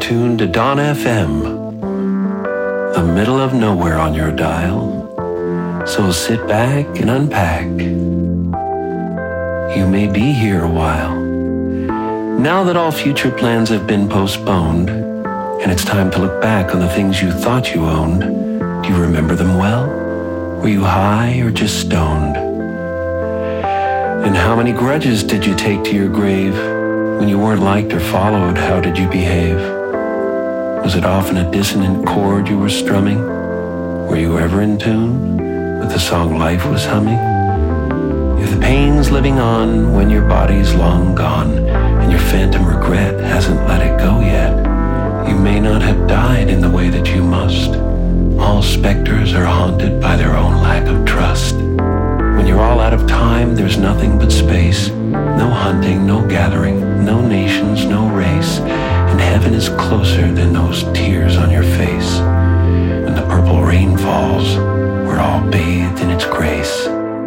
tuned to Dawn FM, the middle of nowhere on your dial. So sit back and unpack. You may be here a while. Now that all future plans have been postponed, and it's time to look back on the things you thought you owned, do you remember them well? Were you high or just stoned? And how many grudges did you take to your grave? When you weren't liked or followed, how did you behave? Was it often a dissonant chord you were strumming? Were you ever in tune with the song life was humming? If the pain's living on when your body's long gone and your phantom regret hasn't let it go yet, you may not have died in the way that you must. All specters are haunted by their own lack of trust. When you're all out of time, there's nothing but space. No hunting, no gathering, no nations, no race. And heaven is closer than those tears on your face. When the purple rain falls, we're all bathed in its grace.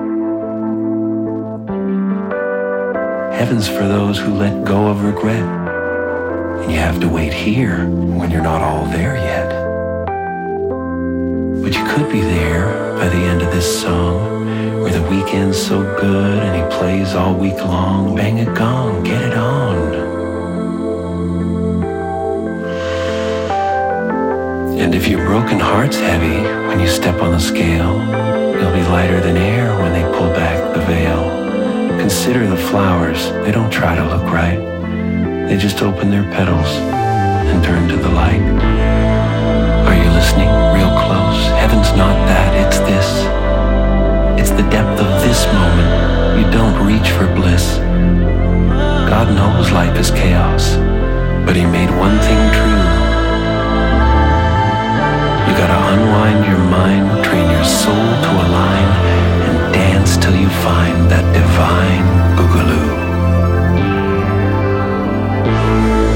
Heaven's for those who let go of regret. And you have to wait here when you're not all there yet. But you could be there by the end of this song, where the weekend's so good and he plays all week long. Bang a gong, get it on. And if your broken heart's heavy when you step on the scale, you'll be lighter than air when they pull back the veil. Consider the flowers, they don't try to look right. They just open their petals and turn to the light. Are you listening real close? Heaven's not that, it's this. It's the depth of this moment. You don't reach for bliss. God knows life is chaos, but he made one thing true. You gotta unwind your mind, train your soul to align, and dance till you find that divine boogaloo.